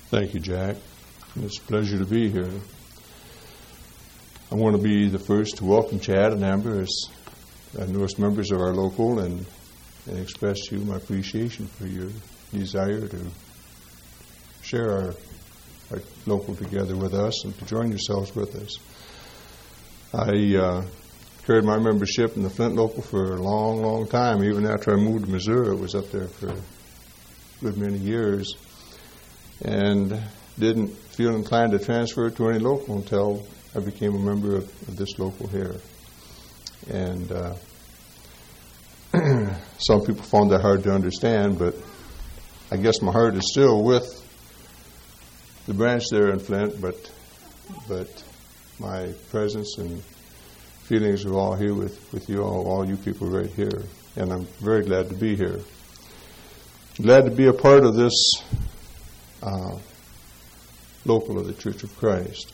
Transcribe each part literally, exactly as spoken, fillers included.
Thank you, Jack. It's a pleasure to be here. I want to be the first to welcome Chad and Amber as the newest members of our local and, and express to you my appreciation for your desire to share our, our local together with us and to join yourselves with us. I uh, carried my membership in the Flint local for a long, long time. Even after I moved to Missouri, I was up there for a good many years and didn't feel inclined to transfer it to any local until I became a member of, of this local here. And uh, some people found that hard to understand, but I guess my heart is still with the branch there in Flint, but but my presence and feelings are all here with, with you all, all you people right here. And I'm very glad to be here. Glad to be a part of this uh, local of the Church of Christ.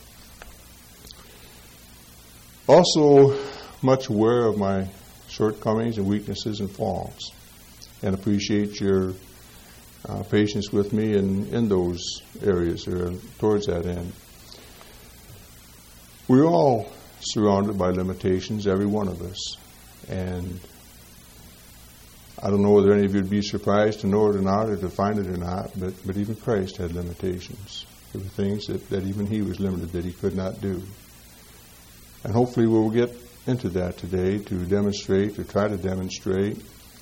Also, much aware of my shortcomings and weaknesses and faults, and appreciate your uh, patience with me in, in those areas or towards that end. We're all surrounded by limitations, every one of us, and I don't know whether any of you would be surprised to know it or not, or to find it or not, but, but even Christ had limitations. There were things that, that even he was limited, that he could not do. And hopefully we'll get into that today to demonstrate, to try to demonstrate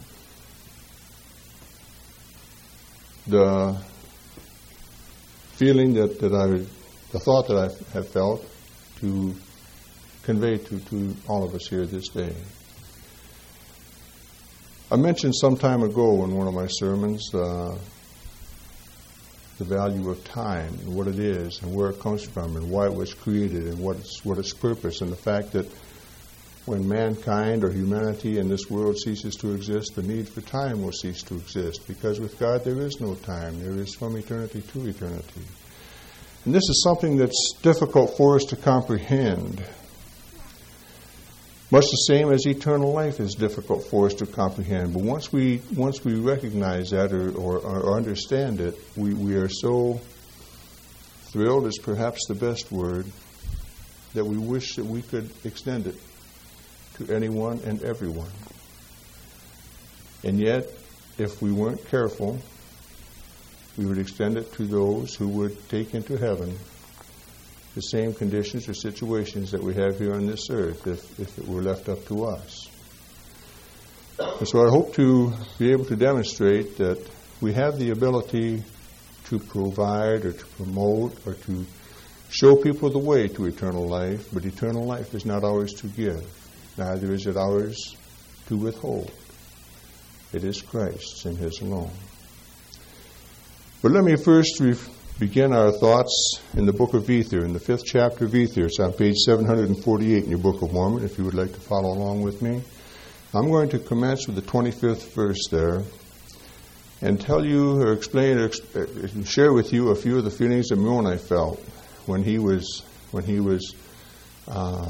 the feeling that, that I, the thought that I have felt to convey to, to all of us here this day. I mentioned some time ago in one of my sermons uh, the value of time and what it is and where it comes from and why it was created and what its, what its purpose, and the fact that when mankind or humanity in this world ceases to exist, the need for time will cease to exist, because with God there is no time. There is from eternity to eternity. And this is something that's difficult for us to comprehend. Much the same as eternal life is difficult for us to comprehend. But once we once we recognize that or, or, or understand it, we, we are so thrilled is perhaps the best word, that we wish that we could extend it to anyone and everyone. And yet, if we weren't careful, we would extend it to those who would take into heaven the same conditions or situations that we have here on this earth if, if it were left up to us. And so I hope to be able to demonstrate that we have the ability to provide or to promote or to show people the way to eternal life, but eternal life is not ours to give. Neither is it ours to withhold. It is Christ's and His alone. But let me first re- begin our thoughts in the book of Ether, in the fifth chapter of Ether. It's on page seven forty-eight in your Book of Mormon, if you would like to follow along with me. I'm going to commence with the twenty-fifth verse there and tell you or explain or exp- share with you a few of the feelings that Moroni felt when he was when he was uh,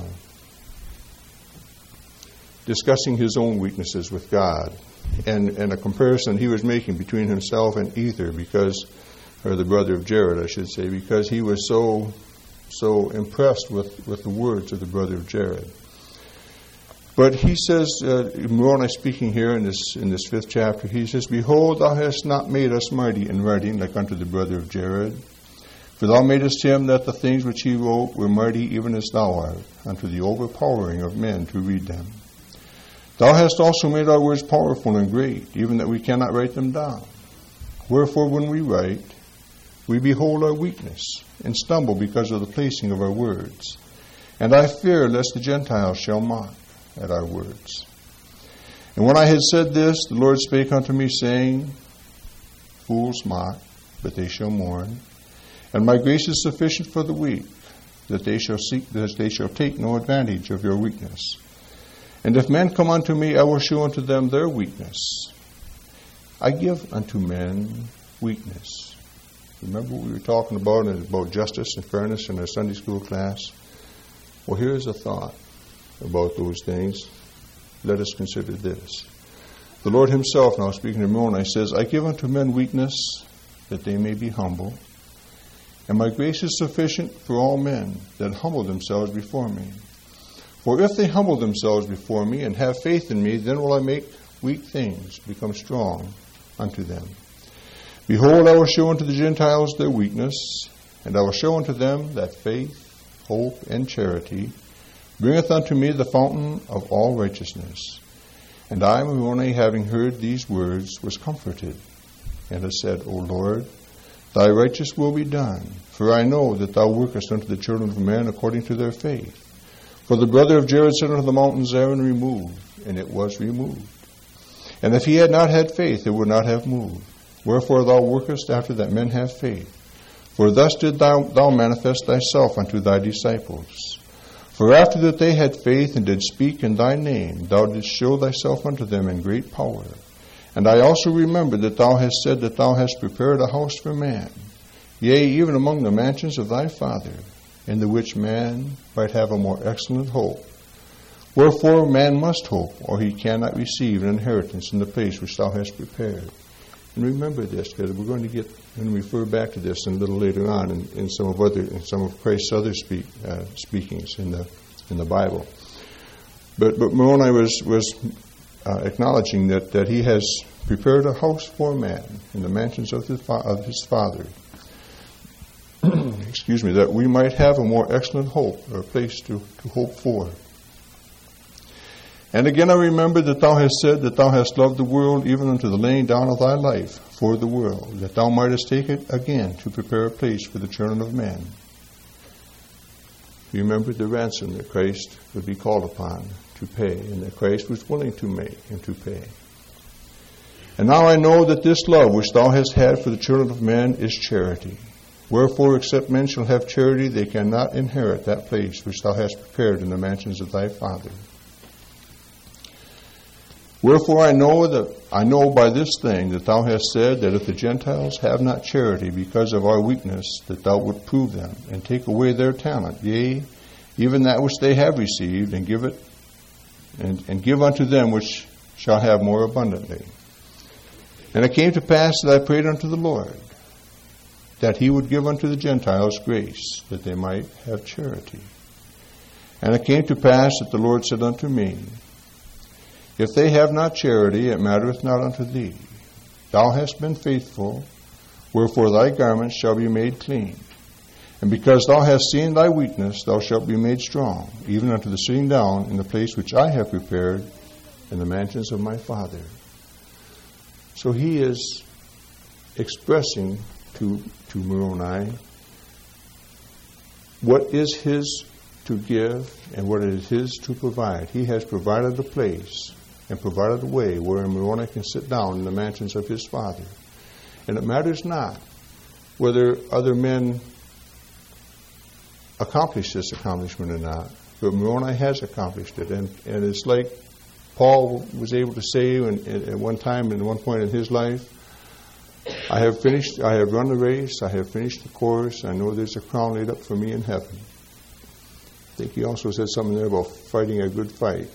discussing his own weaknesses with God, and, and a comparison he was making between himself and Ether, because or the brother of Jared, I should say, because he was so so impressed with, with the words of the brother of Jared. But he says, uh, Moroni speaking here in this in this fifth chapter, he says, "Behold, thou hast not made us mighty in writing, like unto the brother of Jared. For thou madest him that the things which he wrote were mighty, even as thou art, unto the overpowering of men to read them. Thou hast also made our words powerful and great, even that we cannot write them down. Wherefore, when we write, we behold our weakness, and stumble because of the placing of our words. And I fear lest the Gentiles shall mock at our words. And when I had said this, the Lord spake unto me, saying, Fools mock, but they shall mourn. And my grace is sufficient for the weak, that they shall seek, that they shall take no advantage of your weakness. And if men come unto me, I will show unto them their weakness. I give unto men weakness." Remember what we were talking about, about justice and fairness in our Sunday school class? Well, here's a thought about those things. Let us consider this. The Lord Himself, now speaking to Moroni, says, "I give unto men weakness, that they may be humble. And my grace is sufficient for all men that humble themselves before me. For if they humble themselves before me and have faith in me, then will I make weak things become strong unto them. Behold, I will show unto the Gentiles their weakness, and I will show unto them that faith, hope, and charity bringeth unto me the fountain of all righteousness. And I, Moroni, having heard these words, was comforted, and I said, O Lord, thy righteous will be done, for I know that thou workest unto the children of men according to their faith. For the brother of Jared said unto the mountains, Aaron, remove, and it was removed. And if he had not had faith, it would not have moved. Wherefore thou workest after that men have faith. For thus did thou, thou manifest thyself unto thy disciples. For after that they had faith and did speak in thy name, thou didst show thyself unto them in great power. And I also remember that thou hast said that thou hast prepared a house for man, yea, even among the mansions of thy Father, in the which man might have a more excellent hope. Wherefore man must hope, or he cannot receive an inheritance in the place which thou hast prepared. And remember this, because we're going to get and refer back to this a little later on in, in some of other in some of Christ's other speak, uh, speakings in the in the Bible. But but Moroni was was uh, acknowledging that, that he has prepared a house for man in the mansions of his fa- of his Father. Excuse me, that we might have a more excellent hope, or a place to, to hope for. And again I remember that thou hast said that thou hast loved the world even unto the laying down of thy life for the world, that thou mightest take it again to prepare a place for the children of men. You remember the ransom that Christ would be called upon to pay, and that Christ was willing to make and to pay. And now I know that this love which thou hast had for the children of men is charity. Wherefore, except men shall have charity, they cannot inherit that place which thou hast prepared in the mansions of thy Father. Wherefore I know that I know by this thing that thou hast said that if the Gentiles have not charity because of our weakness, that thou wilt prove them and take away their talent, yea, even that which they have received, and give it and, and give unto them which shall have more abundantly. And it came to pass that I prayed unto the Lord, that he would give unto the Gentiles grace, that they might have charity. And it came to pass that the Lord said unto me, if they have not charity, it mattereth not unto thee. Thou hast been faithful, wherefore thy garments shall be made clean. And because thou hast seen thy weakness, thou shalt be made strong, even unto the sitting down in the place which I have prepared in the mansions of my Father. So he is expressing to, to Moroni what is his to give and what is his to provide. He has provided a place and provided a way where Moroni can sit down in the mansions of his Father. And it matters not whether other men accomplish this accomplishment or not, but Moroni has accomplished it. And, and it's like Paul was able to say in, in, at one time, at one point in his life, I have finished, I have run the race, I have finished the course, I know there's a crown laid up for me in heaven. I think he also said something there about fighting a good fight.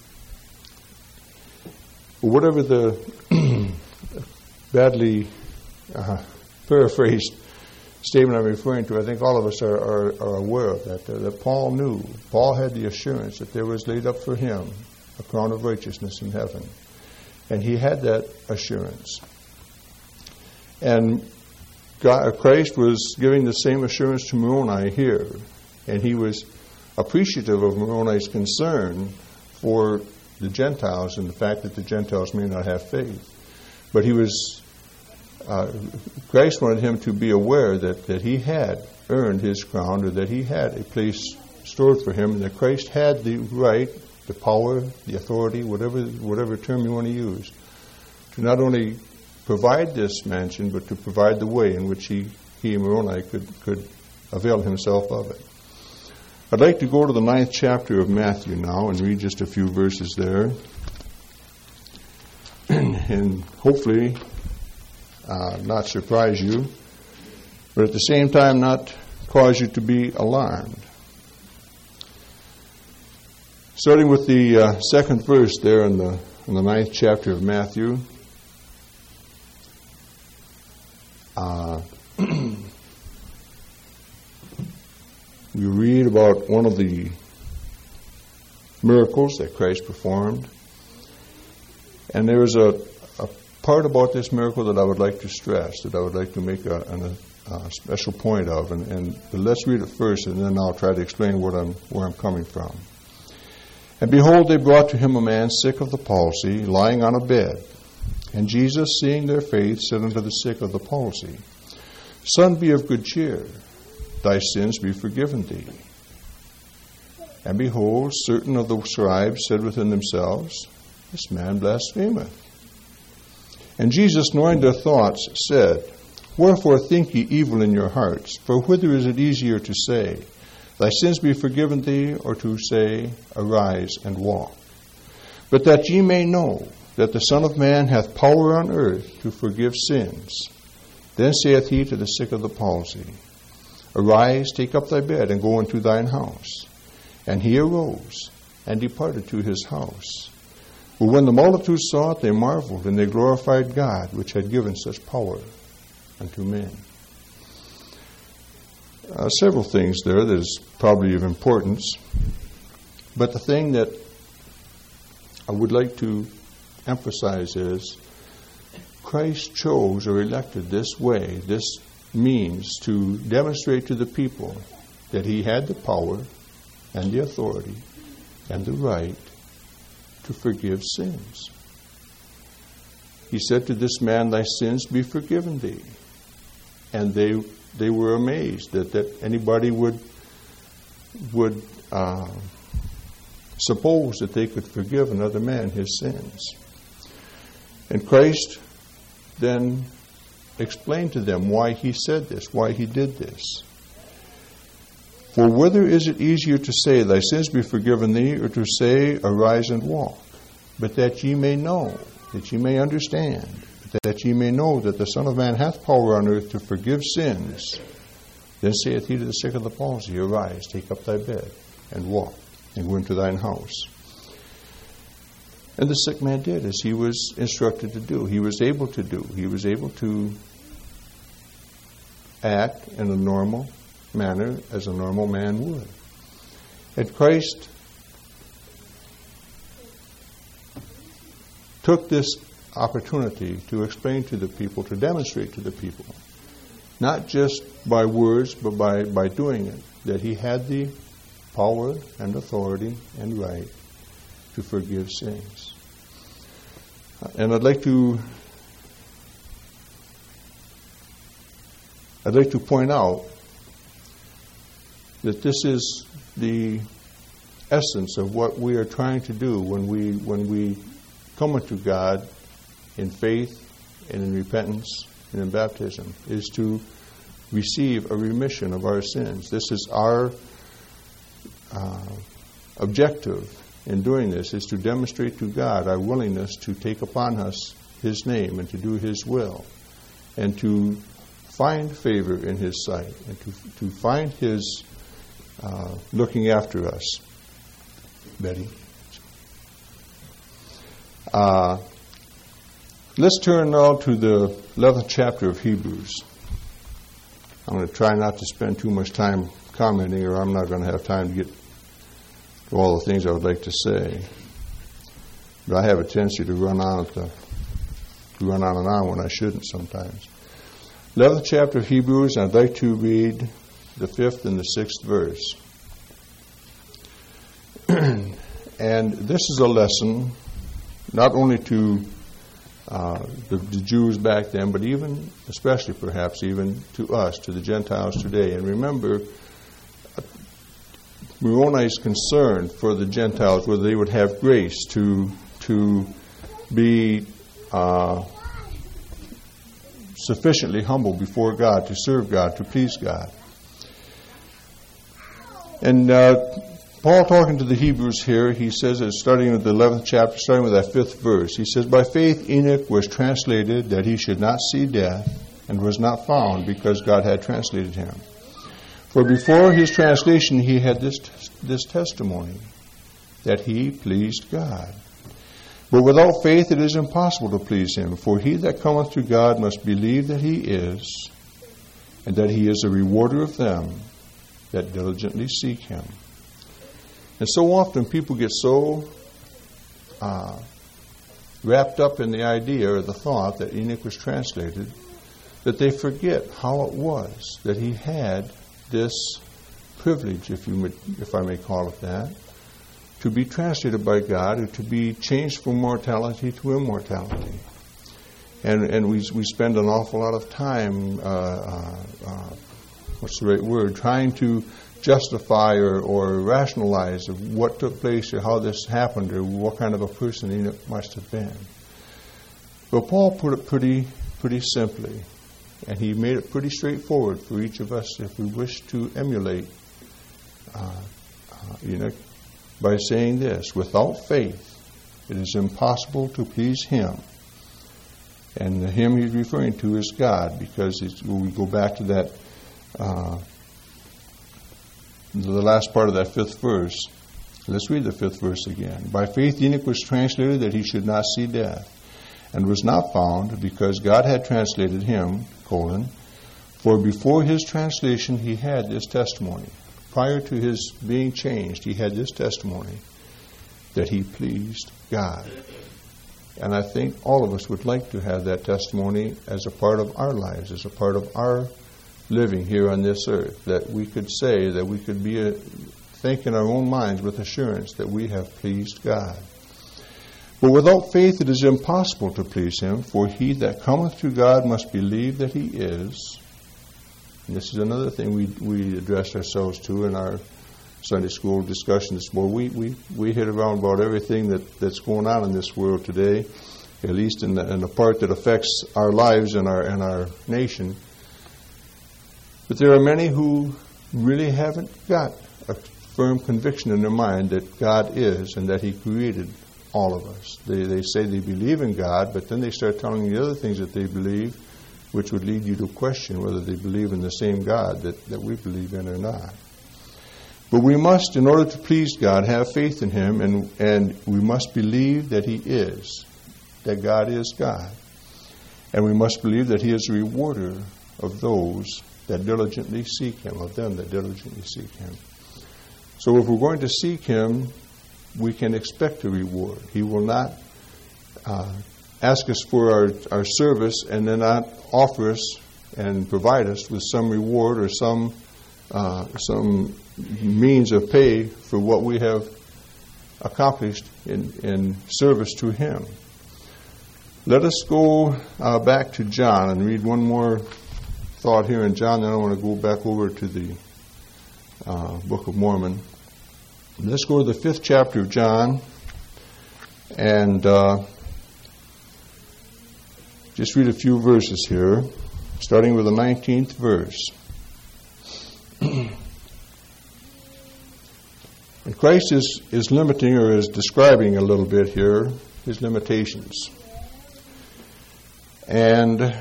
Whatever the badly uh, paraphrased statement I'm referring to, I think all of us are, are, are aware of that, that. That Paul knew. Paul had the assurance that there was laid up for him a crown of righteousness in heaven. And he had that assurance. And God, Christ was giving the same assurance to Moroni here. And he was appreciative of Moroni's concern for the Gentiles and the fact that the Gentiles may not have faith. But he was, uh, Christ wanted him to be aware that, that he had earned his crown, or that he had a place stored for him, and that Christ had the right, the power, the authority, whatever whatever term you want to use, to not only provide this mansion, but to provide the way in which he, he Moroni could, could avail himself of it. I'd like to go to the ninth chapter of Matthew now and read just a few verses there. And hopefully uh, not surprise you, but at the same time not cause you to be alarmed. Starting with the uh, second verse there in the, in the ninth chapter of Matthew. Uh, we read about one of the miracles that Christ performed. And there is a, a part about this miracle that I would like to stress, that I would like to make a, an, a special point of. And, and but let's read it first, and then I'll try to explain what I'm, where I'm coming from. And behold, they brought to him a man sick of the palsy, lying on a bed. And Jesus, seeing their faith, said unto the sick of the palsy, Son, be of good cheer, thy sins be forgiven thee. And behold, certain of the scribes said within themselves, This man blasphemeth. And Jesus, knowing their thoughts, said, Wherefore think ye evil in your hearts? For whither is it easier to say, Thy sins be forgiven thee, or to say, Arise and walk? But that ye may know that the Son of Man hath power on earth to forgive sins. Then saith he to the sick of the palsy, Arise, take up thy bed, and go into thine house. And he arose, and departed to his house. But when the multitude saw it, they marveled, and they glorified God, which had given such power unto men. Uh, several things there that is probably of importance. But the thing that I would like to emphasize is Christ chose or elected this way, this means to demonstrate to the people that he had the power and the authority and the right to forgive sins. He said to this man, Thy sins be forgiven thee. And they they were amazed that, that anybody would would uh, suppose that they could forgive another man his sins. And Christ then explained to them why he said this, why he did this. For whether is it easier to say, Thy sins be forgiven thee, or to say, Arise and walk? But that ye may know, that ye may understand, that ye may know that the Son of Man hath power on earth to forgive sins. Then saith he to the sick of the palsy, Arise, take up thy bed, and walk, and go into thine house. And the sick man did as he was instructed to do. He was able to do. He was able to act in a normal manner as a normal man would. And Christ took this opportunity to explain to the people, to demonstrate to the people, not just by words, but by, by doing it, that he had the power and authority and right to forgive sins. And I'd like to I'd like to point out that this is the essence of what we are trying to do when we when we come unto God in faith and in repentance and in baptism, is to receive a remission of our sins. This is our uh, objective in doing this, is to demonstrate to God our willingness to take upon us his name and to do his will, and to find favor in his sight, and to, to find his uh, looking after us. Betty? Uh, let's turn now to the eleventh chapter of Hebrews. I'm going to try not to spend too much time commenting, or I'm not going to have time to get to all the things I would like to say. But I have a tendency to run on at the, to run on and on when I shouldn't sometimes. eleventh chapter of Hebrews, and I'd like to read the fifth and the sixth verse. And this is a lesson not only to uh, the, the Jews back then, but even, especially perhaps, even to us, to the Gentiles today. And remember, Moroni's concern for the Gentiles, whether they would have grace to to be uh, sufficiently humble before God, to serve God, to please God. And uh, Paul, talking to the Hebrews here, he says, starting with the eleventh chapter, starting with that fifth verse, he says, By faith Enoch was translated that he should not see death, and was not found, because God had translated him. For before his translation he had this this testimony, that he pleased God. But without faith it is impossible to please him, for he that cometh to God must believe that he is, and that he is a rewarder of them that diligently seek him. And so often people get so uh, wrapped up in the idea or the thought that Enoch was translated that they forget how it was that he had this privilege, if you may, if I may call it that, to be translated by God, or to be changed from mortality to immortality. And and we we spend an awful lot of time, uh, uh, uh, what's the right word, trying to justify or, or rationalize of what took place or how this happened or what kind of a person Enoch must have been. But Paul put it pretty pretty simply, and he made it pretty straightforward for each of us if we wish to emulate uh, uh, Enoch, by saying this: without faith, it is impossible to please him. And the him he's referring to is God, because it's, when we go back to that, uh, the last part of that fifth verse, let's read the fifth verse again. By faith Enoch was translated that he should not see death, and was not found, because God had translated him, colon, for before his translation he had this testimony. Prior to his being changed, he had this testimony, that he pleased God. And I think all of us would like to have that testimony as a part of our lives, as a part of our living here on this earth, that we could say, that we could be a, think in our own minds with assurance that we have pleased God. But without faith it is impossible to please him, for he that cometh to God must believe that he is. And this is another thing we we addressed ourselves to in our Sunday school discussion this morning. We, we, we hit around about everything that, that's going on in this world today, at least in the, in the part that affects our lives and our, and our nation. But there are many who really haven't got a firm conviction in their mind that God is and that he created all of us. They, they say they believe in God, but then they start telling you the other things that they believe, which would lead you to question whether they believe in the same God that, that we believe in or not. But we must, in order to please God, have faith in him, and, and we must believe that he is, that God is God. And we must believe that he is a rewarder of those that diligently seek him, of them that diligently seek him. So if we're going to seek him, we can expect a reward. He will not uh, ask us for our, our service and then not offer us and provide us with some reward or some uh, some means of pay for what we have accomplished in, in service to him. Let us go uh, back to John and read one more thought here in John, then I want to go back over to the uh, Book of Mormon. Let's go to the fifth chapter of John and uh, just read a few verses here, starting with the nineteenth verse. And Christ is, is limiting or is describing a little bit here his limitations. And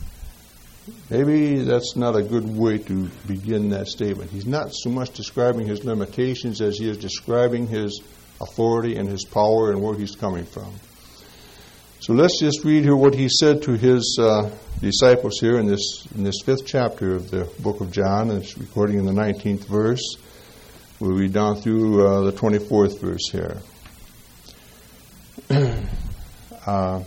maybe that's not a good way to begin that statement. He's not so much describing his limitations as he is describing his authority and his power and where he's coming from. So let's just read here what he said to his uh, disciples here in this in this fifth chapter of the book of John. It's recording in the nineteenth verse. We'll read down through uh, the twenty-fourth verse here. uh,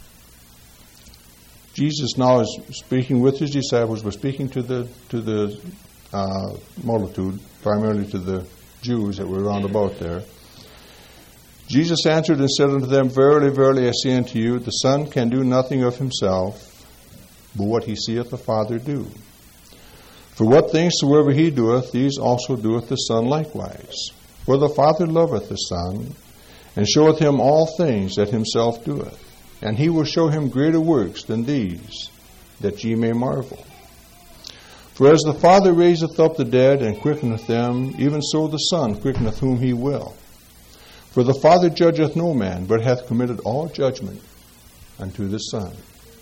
Jesus now is speaking with his disciples, but speaking to the to the uh, multitude, primarily to the Jews that were round about there. Jesus answered and said unto them, Verily, verily, I say unto you, the Son can do nothing of himself, but what he seeth the Father do. For what things soever he doeth, these also doeth the Son likewise. For the Father loveth the Son, and showeth him all things that himself doeth. And he will show him greater works than these, that ye may marvel. For as the Father raiseth up the dead, and quickeneth them, even so the Son quickeneth whom he will. For the Father judgeth no man, but hath committed all judgment unto the Son.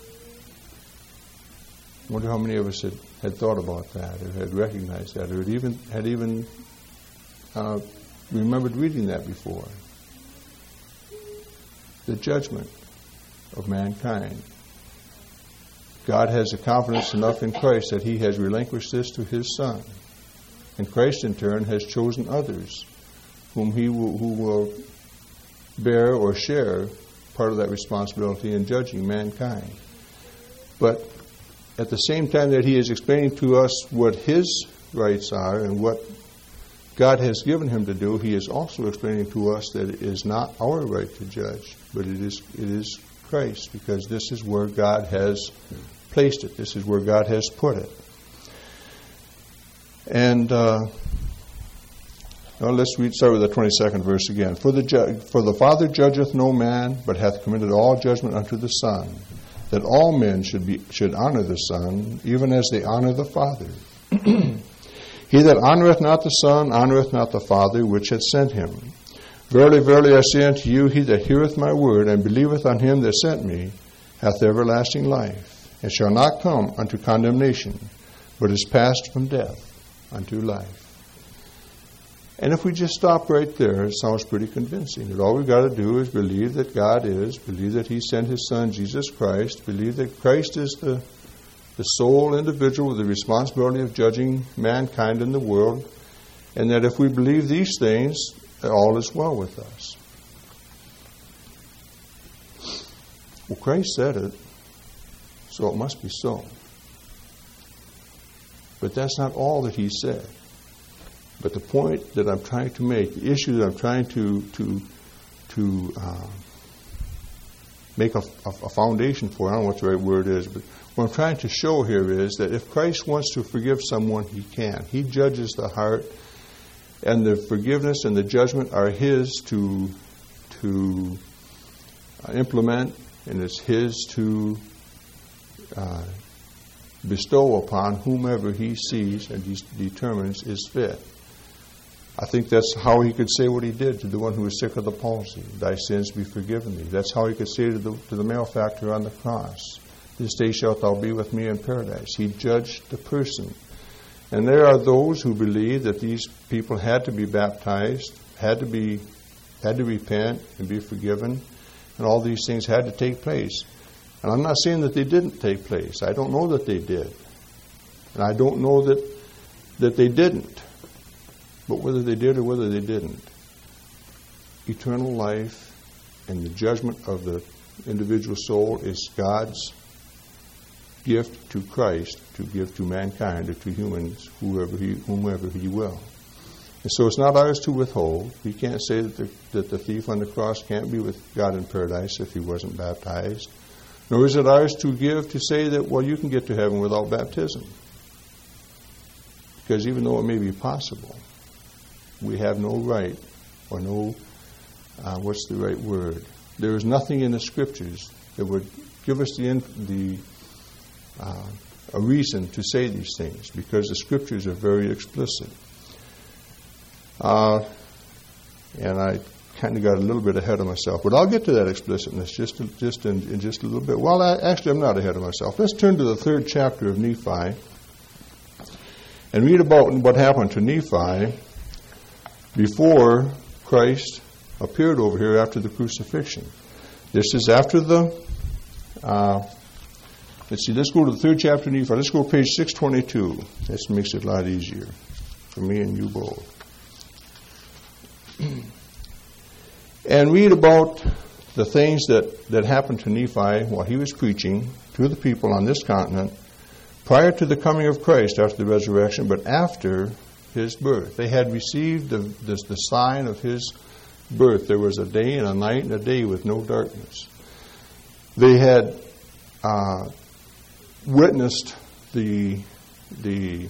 I wonder how many of us had, had thought about that, or had recognized that, or had even had even uh, remembered reading that before. The judgment of mankind. God has a confidence enough in Christ that he has relinquished this to his Son. And Christ, in turn, has chosen others whom he will, who will bear or share part of that responsibility in judging mankind. But at the same time that he is explaining to us what his rights are and what God has given him to do, he is also explaining to us that it is not our right to judge, but it is it is Christ, because this is where God has placed it. This is where God has put it. And uh, well, let's read, start with the twenty-second verse again. For the ju- for the Father judgeth no man, but hath committed all judgment unto the Son, that all men should be should honor the Son, even as they honor the Father. He that honoreth not the Son honoreth not the Father which hath sent him. Verily, verily, I say unto you, he that heareth my word, and believeth on him that sent me, hath everlasting life, and shall not come unto condemnation, but is passed from death unto life. And if we just stop right there, it sounds pretty convincing. That all we've got to do is believe that God is, believe that he sent his Son, Jesus Christ, believe that Christ is the the sole individual with the responsibility of judging mankind in the world, and that if we believe these things, all is well with us. Well, Christ said it, so it must be so. But that's not all that he said. But the point that I'm trying to make, the issue that I'm trying to to to uh, make a, a, a foundation for, I don't know what the right word is, but what I'm trying to show here is that if Christ wants to forgive someone, he can. He judges the heart, and the forgiveness and the judgment are his to to uh, implement, and it's his to uh, bestow upon whomever he sees and de- determines is fit. I think that's how he could say what he did to the one who was sick of the palsy. Thy sins be forgiven thee. That's how he could say to the, to the malefactor on the cross, this day shalt thou be with me in paradise. He judged the person. And there are those who believe that these people had to be baptized, had to be, had to repent and be forgiven, and all these things had to take place. And I'm not saying that they didn't take place. I don't know that they did. And I don't know that that they didn't. But whether they did or whether they didn't, eternal life and the judgment of the individual soul is God's gift to Christ to give to mankind or to humans, whoever he, whomever he will. And so it's not ours to withhold. We can't say that the, that the thief on the cross can't be with God in paradise if he wasn't baptized. Nor is it ours to give to say that, well, you can get to heaven without baptism. Because even though it may be possible, we have no right or no, uh, what's the right word? There is nothing in the Scriptures that would give us the, the uh, a reason to say these things, because the Scriptures are very explicit. Uh, and I kind of got a little bit ahead of myself, but I'll get to that explicitness just just in, in just a little bit. Well, I, actually, I'm not ahead of myself. Let's turn to the third chapter of Nephi and read about what happened to Nephi before Christ appeared over here after the crucifixion. This is after the, uh, let's see, let's go to the third chapter of Nephi. Let's go to page six twenty-two. This makes it a lot easier for me and you both. And read about the things that, that happened to Nephi while he was preaching to the people on this continent prior to the coming of Christ after the resurrection, but after his birth. They had received the, the, the sign of his birth. There was a day and a night and a day with no darkness. They had uh, witnessed the the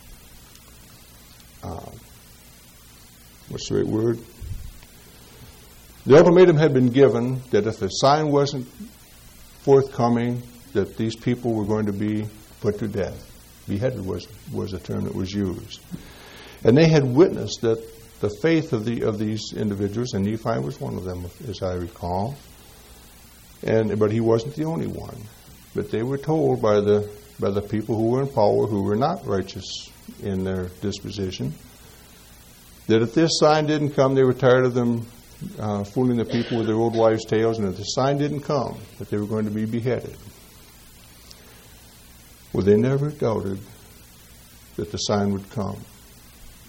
uh, what's the right word? The ultimatum had been given that if the sign wasn't forthcoming, that these people were going to be put to death. Beheaded was was a term that was used. And they had witnessed that the faith of the of these individuals, and Nephi was one of them, as I recall. And but he wasn't the only one. But they were told by the by the people who were in power, who were not righteous in their disposition, that if this sign didn't come, they were tired of them uh, fooling the people with their old wives' tales, and if the sign didn't come, that they were going to be beheaded. Well, they never doubted that the sign would come.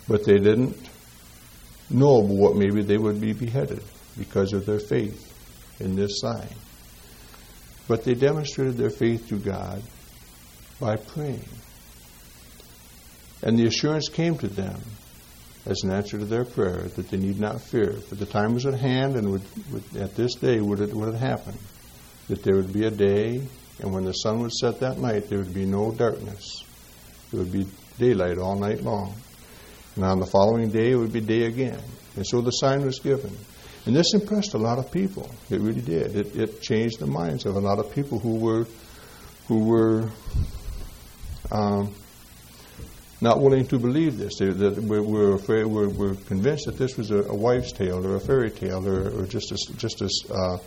But they didn't know what maybe they would be beheaded because of their faith in this sign. But they demonstrated their faith to God by praying. And the assurance came to them as an answer to their prayer that they need not fear. For the time was at hand, and would, would, at this day would it would it happen, that there would be a day, and when the sun would set that night, there would be no darkness. There would be daylight all night long. And on the following day, it would be day again. And so the sign was given. And this impressed a lot of people. It really did. It, it changed the minds of a lot of people who were who were um, not willing to believe this. They, that we were afraid. Were, were convinced that this was a, a wives' tale or a fairy tale or, or just as just as uh,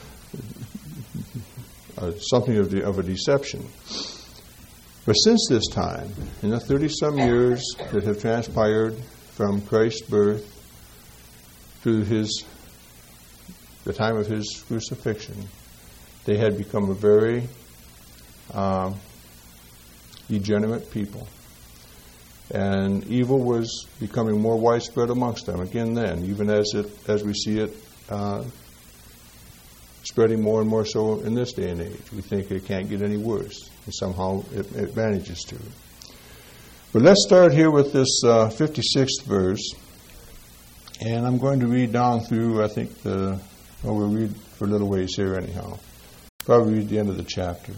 uh, something of the of a deception. But since this time, in the thirty-some years that have transpired from Christ's birth to his the time of his crucifixion, they had become a very um, degenerate people. And evil was becoming more widespread amongst them again then, even as it as we see it uh, spreading more and more so in this day and age. We think it can't get any worse, and somehow it, it manages to. But let's start here with this uh, fifty-sixth verse, and I'm going to read down through, I think, the, well, we'll read for a little ways here anyhow. Probably read the end of the chapter.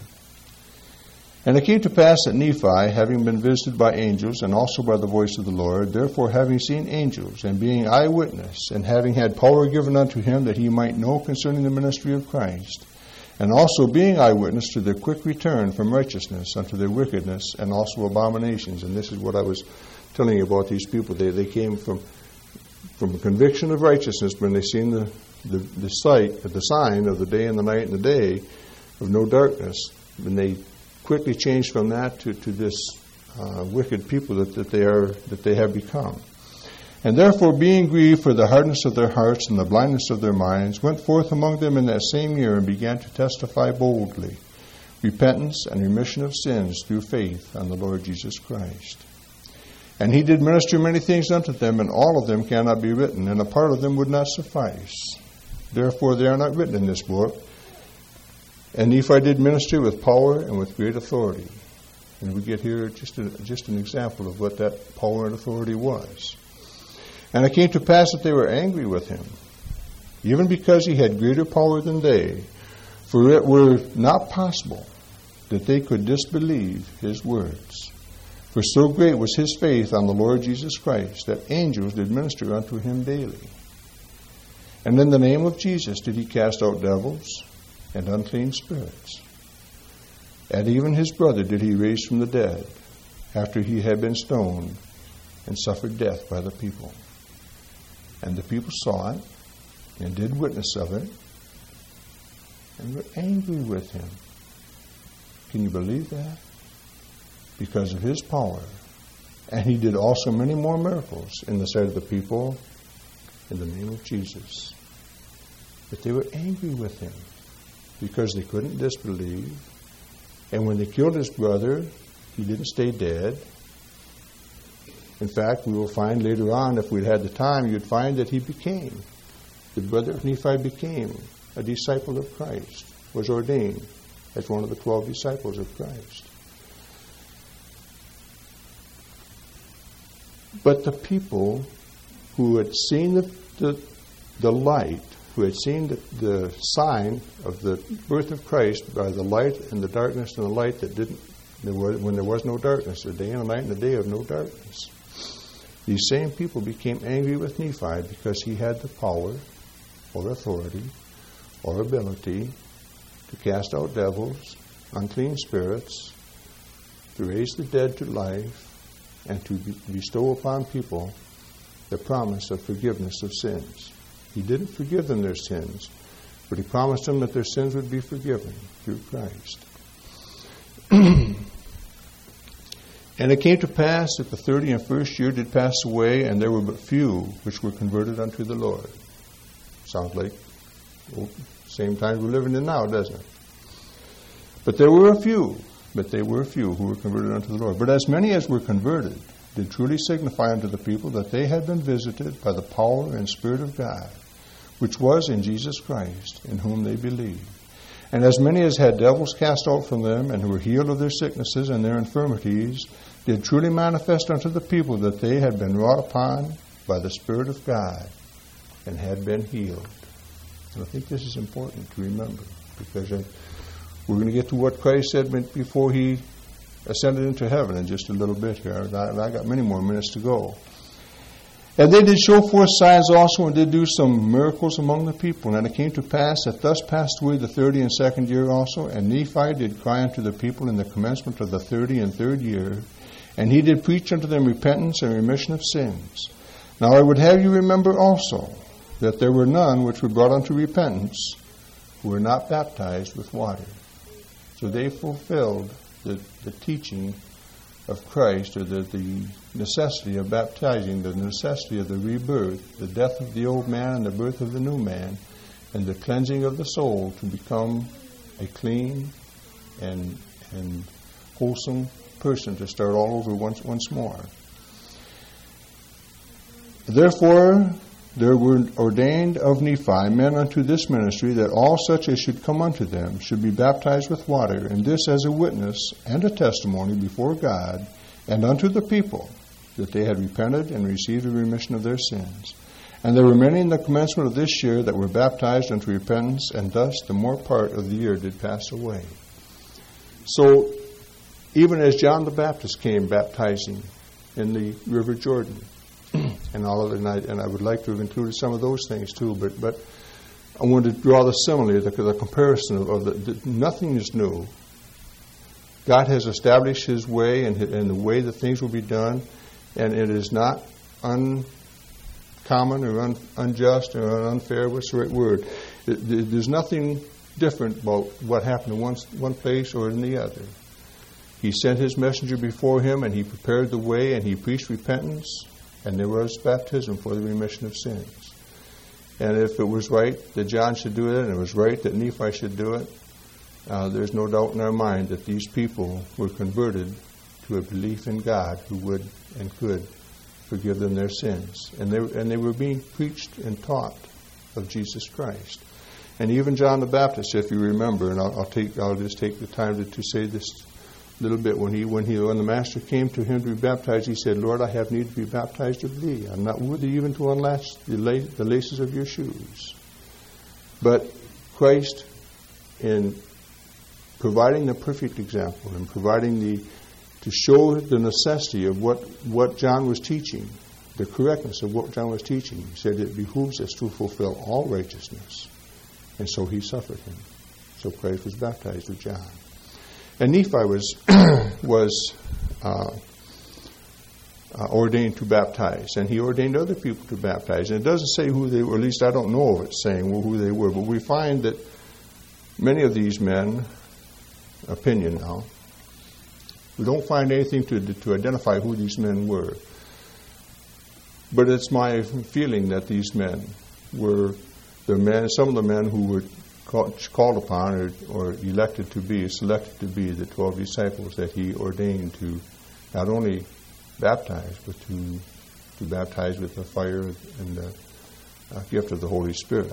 And it came to pass that Nephi, having been visited by angels, and also by the voice of the Lord, therefore having seen angels, and being eyewitness, and having had power given unto him that he might know concerning the ministry of Christ, and also being eyewitness to their quick return from righteousness unto their wickedness, and also abominations. And this is what I was telling you about these people. They they came from from a conviction of righteousness when they seen the, the, the sight, the sign of the day and the night and the day of no darkness, when they quickly changed from that to, to this uh, wicked people that, that they are that they have become. And therefore, being grieved for the hardness of their hearts and the blindness of their minds, went forth among them in that same year and began to testify boldly repentance and remission of sins through faith on the Lord Jesus Christ. And he did minister many things unto them, and all of them cannot be written, and a part of them would not suffice. Therefore they are not written in this book. And Nephi did minister with power and with great authority. And we get here just a, just an example of what that power and authority was. And it came to pass that they were angry with him, even because he had greater power than they, for it were not possible that they could disbelieve his words. For so great was his faith on the Lord Jesus Christ, that angels did minister unto him daily. And in the name of Jesus did he cast out devils and unclean spirits. And even his brother did he raise from the dead, after he had been stoned and suffered death by the people. And the people saw it, and did witness of it, and were angry with him. Can you believe that? Because of his power. And he did also many more miracles in the sight of the people in the name of Jesus. But they were angry with him because they couldn't disbelieve. And when they killed his brother, he didn't stay dead. In fact, we will find later on, if we'd had the time, you'd find that he became, the brother of Nephi became a disciple of Christ, was ordained as one of the twelve disciples of Christ. But the people who had seen the, the, the light, who had seen the, the sign of the birth of Christ by the light and the darkness and the light that didn't, there was, when there was no darkness, a day and a night and a day of no darkness. These same people became angry with Nephi because he had the power or authority or ability to cast out devils, unclean spirits, to raise the dead to life, and to bestow upon people the promise of forgiveness of sins. He didn't forgive them their sins, but he promised them that their sins would be forgiven through Christ. And it came to pass that the thirty and first year did pass away, and there were but few which were converted unto the Lord. Sounds like well, same time we're living in now, doesn't it? But there were a few, but they were few who were converted unto the Lord. But as many as were converted, did truly signify unto the people that they had been visited by the power and Spirit of God, which was in Jesus Christ, in whom they believed. And as many as had devils cast out from them, and who were healed of their sicknesses and their infirmities, did truly manifest unto the people that they had been wrought upon by the Spirit of God, and had been healed. And I think this is important to remember, because we're going to get to what Christ said before he ascended into heaven in just a little bit here. And I got many more minutes to go. And they did show forth signs also, and did do some miracles among the people. And it came to pass that thus passed away the thirty and second year also, and Nephi did cry unto the people in the commencement of the thirty and third year, and he did preach unto them repentance and remission of sins. Now I would have you remember also that there were none which were brought unto repentance who were not baptized with water. So they fulfilled the, the teaching of Christ, or the, the necessity of baptizing, the necessity of the rebirth, the death of the old man and the birth of the new man, and the cleansing of the soul to become a clean and and wholesome person, to start all over once once more. Therefore there were ordained of Nephi men unto this ministry, that all such as should come unto them should be baptized with water, and this as a witness and a testimony before God and unto the people, that they had repented and received a remission of their sins. And there were many in the commencement of this year that were baptized unto repentance, and thus the more part of the year did pass away. So, even as John the Baptist came baptizing in the River Jordan, and all of it, and I, and I would like to have included some of those things too, but but I wanted to draw the simile, the, the comparison of, of the, the, nothing is new. God has established His way and, and the way that things will be done, and it is not uncommon or un, unjust or unfair. What's the right word? It, there's nothing different about what happened in one, one place or in the other. He sent His messenger before Him, and He prepared the way, and He preached repentance, and there was baptism for the remission of sins. And if it was right that John should do it, and it was right that Nephi should do it, uh, there's no doubt in our mind that these people were converted to a belief in God, who would and could forgive them their sins. And they, and they were being preached and taught of Jesus Christ. And even John the Baptist, if you remember, and I'll, I'll take I'll just take the time to, to say this little bit. When he, when he, when the Master came to him to be baptized, he said, "Lord, I have need to be baptized of Thee. I'm not worthy even to unlatch the, la- the laces of Your shoes." But Christ, in providing the perfect example and providing the to show the necessity of what what John was teaching, the correctness of what John was teaching, he said it behooves us to fulfill all righteousness, and so He suffered Him. So Christ was baptized with John. And Nephi was was uh, uh, ordained to baptize, and he ordained other people to baptize. And it doesn't say who they were, at least I don't know of it saying well, who they were, but we find that many of these men, opinion now, we don't find anything to to identify who these men were. But it's my feeling that these men were the men, some of the men who were called upon or, or elected to be, selected to be the twelve disciples that He ordained to not only baptize, but to to baptize with the fire and the uh, gift of the Holy Spirit.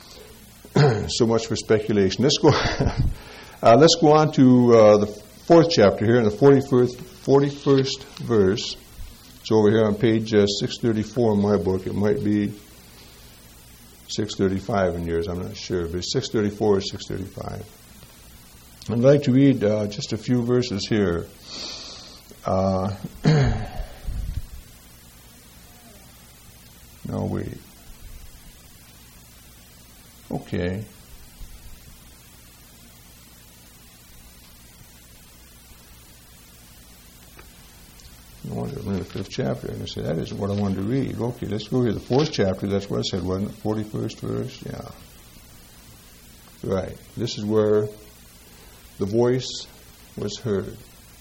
So much for speculation. Let's go. uh, let's go on to uh, the fourth chapter here in the forty-first, forty-first verse. It's over here on page uh, six thirty-four in my book. It might be six thirty-five in yours, I'm not sure, but six thirty-four or six thirty-five. I'd like to read uh, just a few verses here. Uh, no, wait. Okay. I wanted to read the fifth chapter, and I said, that isn't what I wanted to read. Okay, let's go here. The fourth chapter, that's what I said, wasn't it? forty-first verse? Yeah. Right. This is where the voice was heard.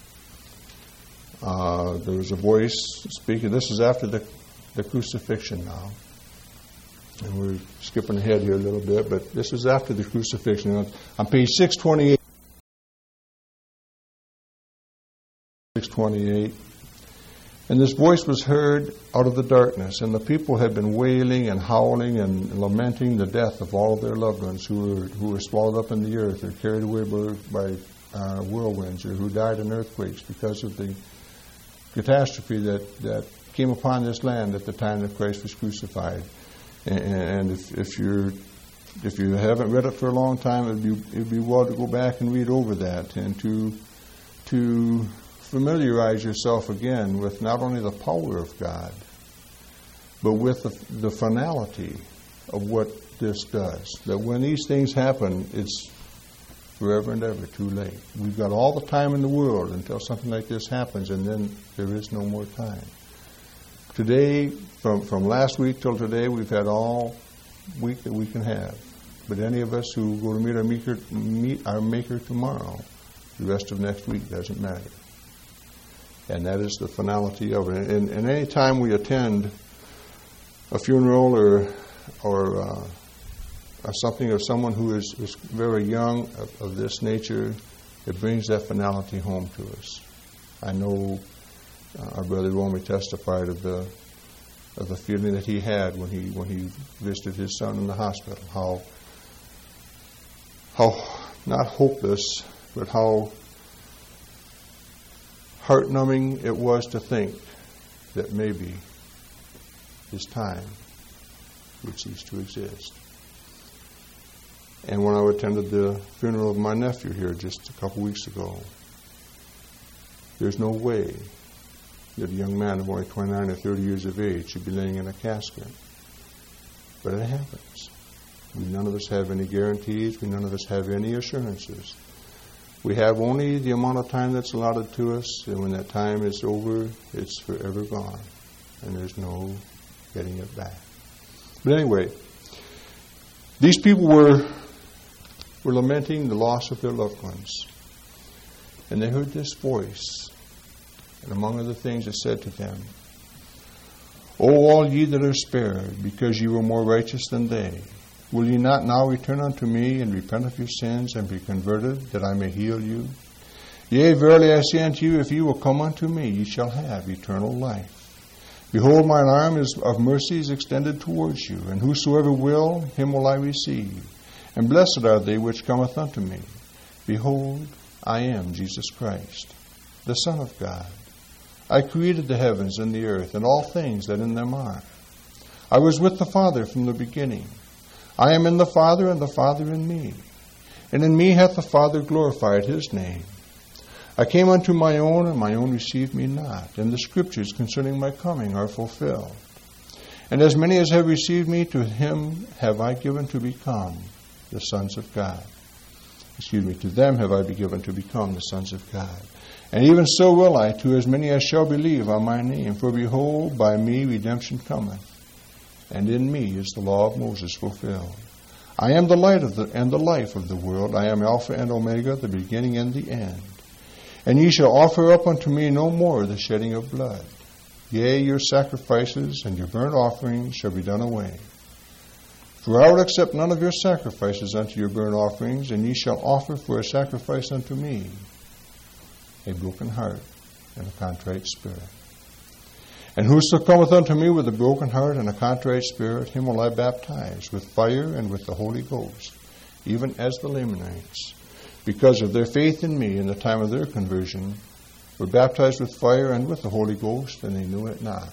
Uh, there was a voice speaking. This is after the, the crucifixion now. And we're skipping ahead here a little bit, but this is after the crucifixion. On page six twenty-eight, six twenty-eight, And this voice was heard out of the darkness, and the people had been wailing and howling and lamenting the death of all of their loved ones who were who were swallowed up in the earth or carried away by, by uh, whirlwinds, or who died in earthquakes because of the catastrophe that, that came upon this land at the time that Christ was crucified. And, and if, if you're if you haven't read it for a long time, it'd be it'd be well to go back and read over that and to to familiarize yourself again with not only the power of God, but with the, the finality of what this does. That when these things happen, it's forever and ever too late. We've got all the time in the world until something like this happens, and then there is no more time. Today, from, from last week till today, we've had all week that we can have. But any of us who go to meet our maker, meet our maker tomorrow, the rest of next week doesn't matter. And that is the finality of it. And, and any time we attend a funeral or or uh, or something of someone who is, is very young of, of this nature, it brings that finality home to us. I know uh, our brother Romy testified of the of the feeling that he had when he when he visited his son in the hospital. How how not hopeless, but how heart-numbing it was to think that maybe his time would cease to exist. And when I attended the funeral of my nephew here just a couple weeks ago, there's no way that a young man of only twenty-nine or thirty years of age should be laying in a casket. But it happens. We none of us have any guarantees. We none of us have any assurances. We have only the amount of time that's allotted to us, and when that time is over, it's forever gone, and there's no getting it back. But anyway, these people were were lamenting the loss of their loved ones, and they heard this voice, and among other things it said to them, "O all ye that are spared, because ye were more righteous than they, will ye not now return unto me, and repent of your sins, and be converted, that I may heal you? Yea, verily I say unto you, if ye will come unto me, ye shall have eternal life. Behold, mine arm is of mercies extended towards you, and whosoever will, him will I receive. And blessed are they which cometh unto me. Behold, I am Jesus Christ, the Son of God. I created the heavens and the earth, and all things that in them are. I was with the Father from the beginning. I am in the Father, and the Father in me. And in me hath the Father glorified his name. I came unto my own, and my own received me not. And the Scriptures concerning my coming are fulfilled. And as many as have received me, to him have I given to become the sons of God." Excuse me, to them have I been given to become the sons of God. "And even so will I to as many as shall believe on my name. For behold, by me redemption cometh, and in me is the law of Moses fulfilled. I am the light of the and the life of the world. I am Alpha and Omega, the beginning and the end. And ye shall offer up unto me no more the shedding of blood. Yea, your sacrifices and your burnt offerings shall be done away. For I will accept none of your sacrifices unto your burnt offerings, and ye shall offer for a sacrifice unto me a broken heart and a contrite spirit. And whoso cometh unto me with a broken heart and a contrite spirit, him will I baptize with fire and with the Holy Ghost, even as the Lamanites, because of their faith in me in the time of their conversion, were baptized with fire and with the Holy Ghost, and they knew it not."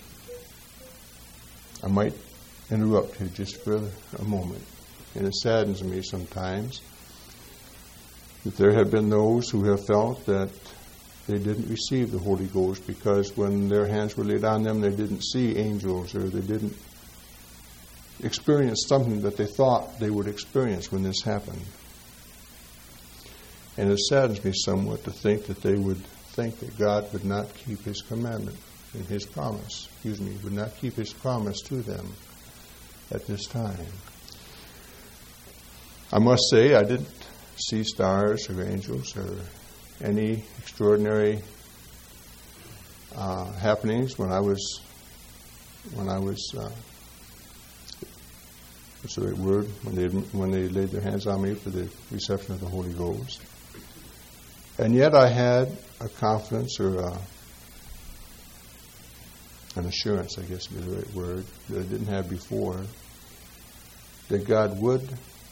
I might interrupt here just for a moment. And it saddens me sometimes that there have been those who have felt that they didn't receive the Holy Ghost because when their hands were laid on them, they didn't see angels, or they didn't experience something that they thought they would experience when this happened. And it saddens me somewhat to think that they would think that God would not keep his commandment and his promise, excuse me, would not keep his promise to them at this time. I must say I didn't see stars or angels or any extraordinary uh, happenings when I was when I was uh, what's the right word when they when they laid their hands on me for the reception of the Holy Ghost. And yet I had a confidence or a, an assurance, I guess would be the right word, that I didn't have before, that God would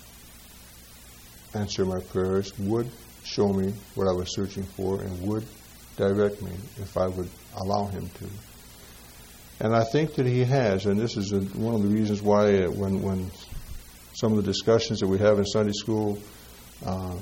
answer my prayers, would show me what I was searching for, and would direct me if I would allow Him to. And I think that He has, and this is a, one of the reasons why uh, when, when some of the discussions that we have in Sunday school uh,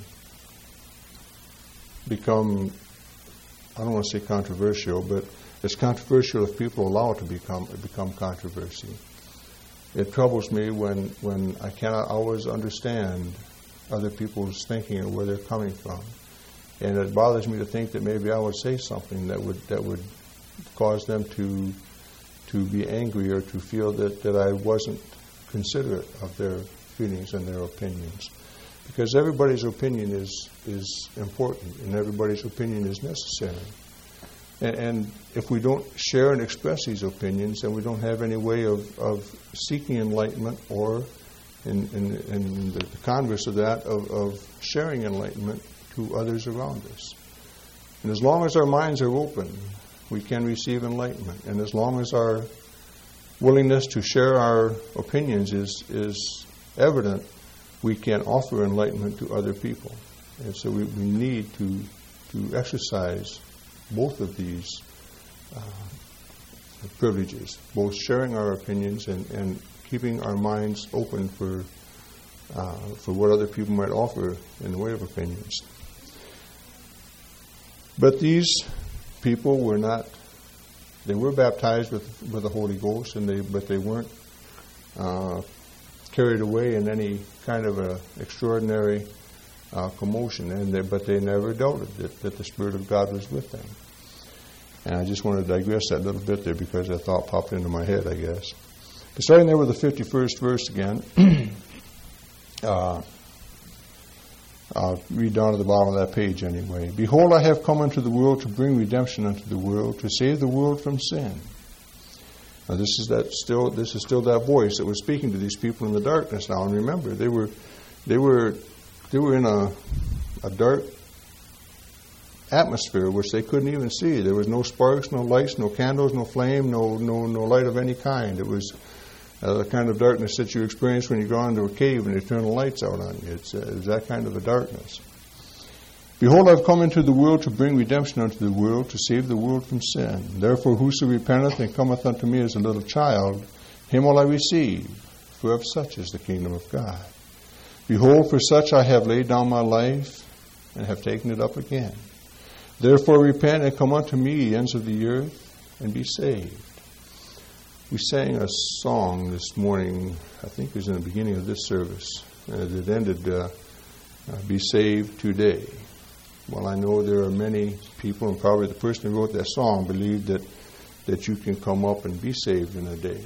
become, I don't want to say controversial, but it's controversial if people allow it to become become controversy. It troubles me when, when I cannot always understand other people's thinking and where they're coming from. And it bothers me to think that maybe I would say something that would that would cause them to to be angry or to feel that, that I wasn't considerate of their feelings and their opinions. Because everybody's opinion is is important and everybody's opinion is necessary. And, and if we don't share and express these opinions, then we don't have any way of, of seeking enlightenment or, in, in, in the converse of that, of, of sharing enlightenment to others around us. And as long as our minds are open, we can receive enlightenment. And as long as our willingness to share our opinions is, is evident, we can offer enlightenment to other people. And so we, we need to, to exercise both of these uh, privileges, both sharing our opinions and, and keeping our minds open for uh, for what other people might offer in the way of opinions. But these people were not, they were baptized with, with the Holy Ghost, and they but they weren't uh, carried away in any kind of a extraordinary uh, commotion, and they, but they never doubted that, that the Spirit of God was with them. And I just want to digress that little bit there because that thought popped into my head, I guess. But starting there with the fifty-first verse again, uh, I'll read down to the bottom of that page anyway. Behold, I have come into the world to bring redemption unto the world, to save the world from sin. Now this is that still. This is still that voice that was speaking to these people in the darkness now. And remember, they were, they were, they were in a, a dark atmosphere which they couldn't even see. There was no sparks, no lights, no candles, no flame, no no no light of any kind. It was uh, the kind of darkness that you experience when you go into a cave and they turn the lights out on you. It's, uh, it's that kind of a darkness. Behold, I've come into the world to bring redemption unto the world, to save the world from sin. Therefore, whoso repenteth and cometh unto me as a little child, him will I receive, for of such is the kingdom of God. Behold, for such I have laid down my life, and have taken it up again. Therefore repent and come unto me, ye ends of the earth, and be saved. We sang a song this morning, I think it was in the beginning of this service, uh, that ended, uh, uh, Be Saved Today. Well, I know there are many people, and probably the person who wrote that song believed that, that you can come up and be saved in a day.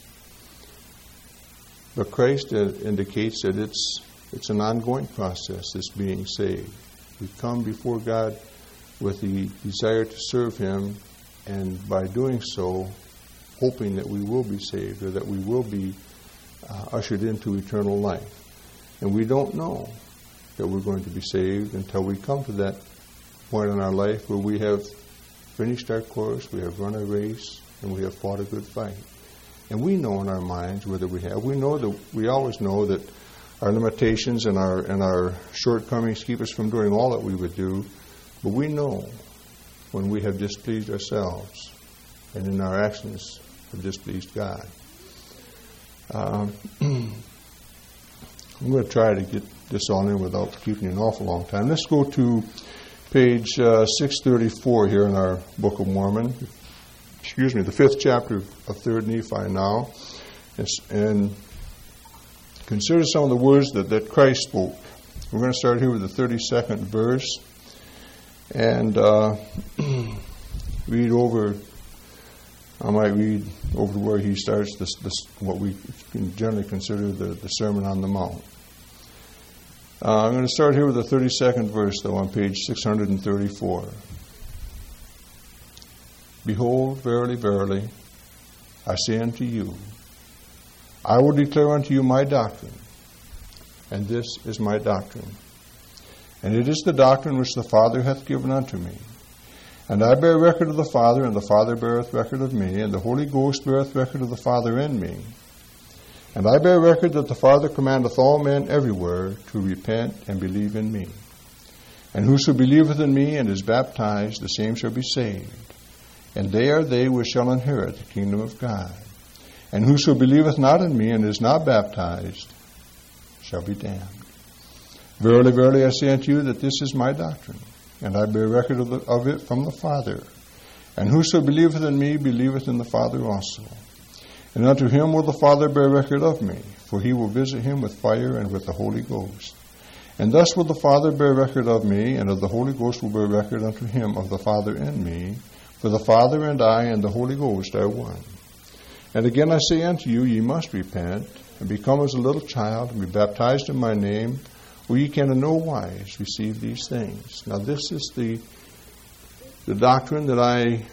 But Christ uh, indicates that it's it's an ongoing process, this being saved. We come before God with the desire to serve Him, and by doing so, hoping that we will be saved or that we will be uh, ushered into eternal life. And we don't know that we're going to be saved until we come to that point in our life where we have finished our course, we have run a race, and we have fought a good fight. And we know in our minds whether we have. We know that we always know that our limitations and our and our shortcomings keep us from doing all that we would do. But we know when we have displeased ourselves and in our actions have displeased God. Um, I'm going to try to get this all in without keeping an awful long time. Let's go to page uh, six thirty-four here in our Book of Mormon. Excuse me, the fifth chapter of Third Nephi now. And consider some of the words that, that Christ spoke. We're going to start here with the thirty-second verse. And uh, read over, I might read over where he starts this, this what we can generally consider the, the Sermon on the Mount. Uh, I'm going to start here with the thirty-second verse, though, on page six thirty-four. Behold, verily, verily, I say unto you, I will declare unto you my doctrine, and this is my doctrine. And it is the doctrine which the Father hath given unto me. And I bear record of the Father, and the Father beareth record of me, and the Holy Ghost beareth record of the Father in me. And I bear record that the Father commandeth all men everywhere to repent and believe in me. And whoso believeth in me and is baptized, the same shall be saved. And they are they which shall inherit the kingdom of God. And whoso believeth not in me and is not baptized shall be damned. Verily, verily, I say unto you that this is my doctrine, and I bear record of, the, of it from the Father. And whoso believeth in me believeth in the Father also. And unto him will the Father bear record of me, for he will visit him with fire and with the Holy Ghost. And thus will the Father bear record of me, and of the Holy Ghost will bear record unto him of the Father in me. For the Father and I and the Holy Ghost are one. And again I say unto you, ye must repent, and become as a little child, and be baptized in my name, or ye can in no wise receive these things. Now this is the the doctrine that I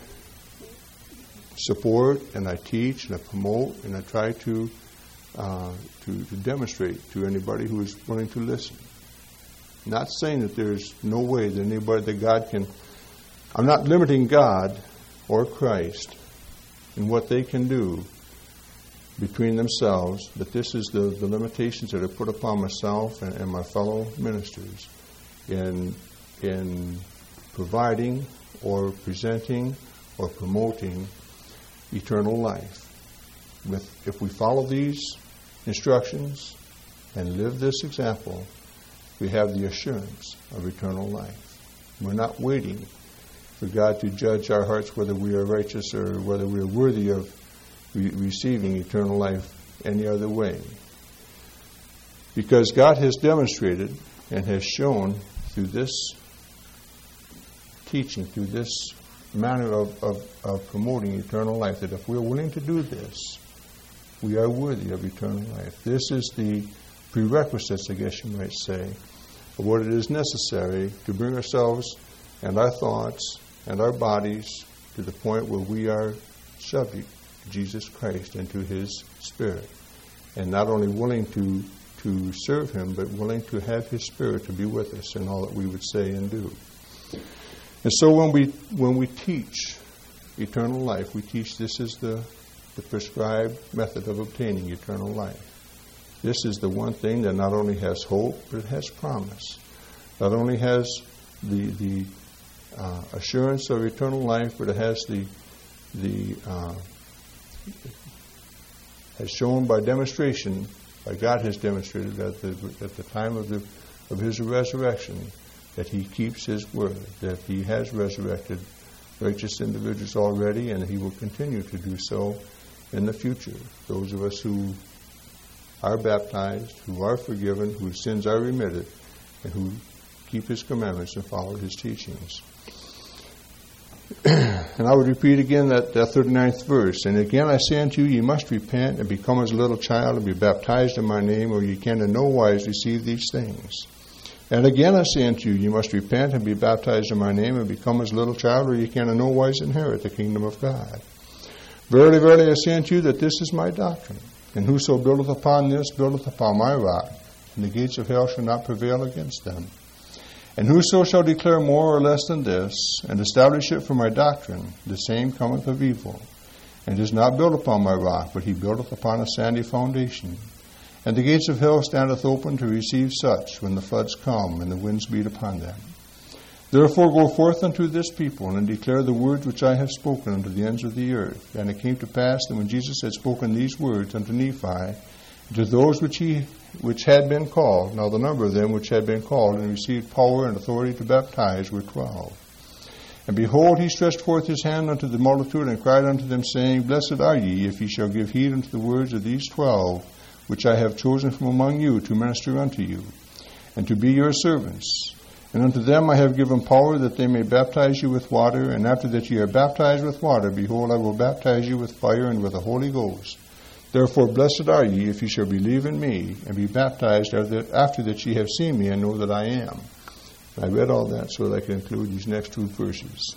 support, and I teach, and I promote, and I try to uh, to, to demonstrate to anybody who is willing to listen. Not saying that there's no way that anybody that God can. I'm not limiting God or Christ in what they can do between themselves, but this is the, the limitations that are put upon myself and, and my fellow ministers in in providing or presenting or promoting eternal life. With, if we follow these instructions and live this example, we have the assurance of eternal life. We're not waiting for God to judge our hearts whether we are righteous or whether we are worthy of re- receiving eternal life any other way. Because God has demonstrated and has shown through this teaching, through this manner of, of, of promoting eternal life, that if we're willing to do this, we are worthy of eternal life. This is the prerequisites, I guess you might say, of what it is necessary to bring ourselves and our thoughts and our bodies to the point where we are subject to Jesus Christ and to His Spirit. And not only willing to, to serve Him, but willing to have His Spirit to be with us in all that we would say and do. And so when we when we teach eternal life, we teach this is the, the prescribed method of obtaining eternal life. This is the one thing that not only has hope, but it has promise. Not only has the the uh, assurance of eternal life, but it has the the uh, has shown by demonstration, by God has demonstrated at the at the time of the of His resurrection, that He keeps His word, that He has resurrected righteous individuals already, and He will continue to do so in the future. Those of us who are baptized, who are forgiven, whose sins are remitted, and who keep His commandments and follow His teachings. And I would repeat again that, that thirty-ninth verse. And again I say unto you, ye must repent and become as a little child and be baptized in my name, or ye can in no wise receive these things. And again I say unto you, ye must repent and be baptized in my name and become as a little child, or ye can in no wise inherit the kingdom of God. Verily, verily, I say unto you that this is my doctrine. And whoso buildeth upon this buildeth upon my rock, and the gates of hell shall not prevail against them. And whoso shall declare more or less than this, and establish it for my doctrine, the same cometh of evil, and is not built upon my rock, but he buildeth upon a sandy foundation. And the gates of hell standeth open to receive such, when the floods come, and the winds beat upon them. Therefore go forth unto this people, and declare the words which I have spoken unto the ends of the earth. And it came to pass that when Jesus had spoken these words unto Nephi, and to those which he which had been called, now the number of them which had been called and received power and authority to baptize were twelve. And behold, he stretched forth his hand unto the multitude, and cried unto them, saying, Blessed are ye, if ye shall give heed unto the words of these twelve, which I have chosen from among you to minister unto you, and to be your servants. And unto them I have given power that they may baptize you with water, and after that ye are baptized with water, behold, I will baptize you with fire and with the Holy Ghost. Therefore blessed are ye, if ye shall believe in me, and be baptized after that ye have seen me, and know that I am. I read all that so that I can include these next two verses.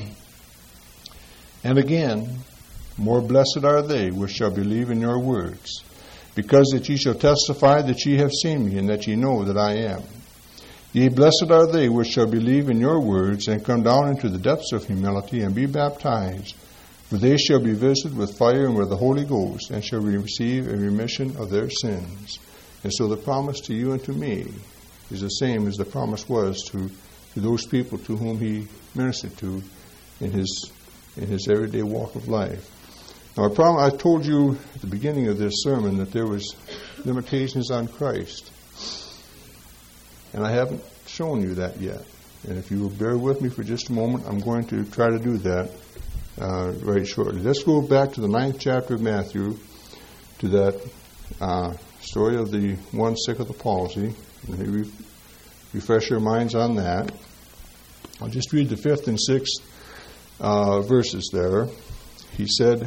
And again, more blessed are they which shall believe in your words, because that ye shall testify that ye have seen me, and that ye know that I am. Yea, blessed are they which shall believe in your words, and come down into the depths of humility, and be baptized. For they shall be visited with fire and with the Holy Ghost, and shall receive a remission of their sins. And so the promise to you and to me is the same as the promise was to, to those people to whom he ministered to in his in his everyday walk of life. Now, I, prom- I told you at the beginning of this sermon that there was limitations on Christ. And I haven't shown you that yet. And if you will bear with me for just a moment, I'm going to try to do that uh, very shortly. Let's go back to the ninth chapter of Matthew, to that uh, story of the one sick of the palsy. Let me re- refresh your minds on that. I'll just read the fifth and sixth uh, verses there. He said,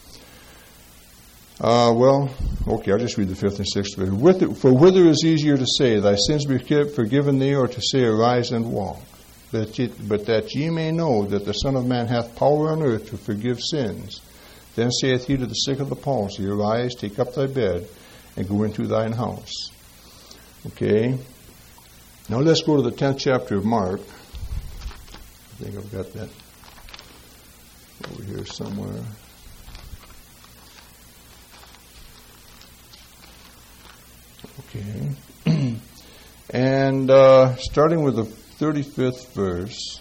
Uh, well, okay, I'll just read the fifth and sixth verse. With it, for whither is easier to say, thy sins be forgiven thee, or to say, arise and walk? That ye, but that ye may know that the Son of Man hath power on earth to forgive sins. Then saith he to the sick of the palsy, arise, take up thy bed, and go into thine house. Okay. Now let's go to the tenth chapter of Mark. I think I've got that over here somewhere. Okay. And uh, starting with the thirty-fifth verse,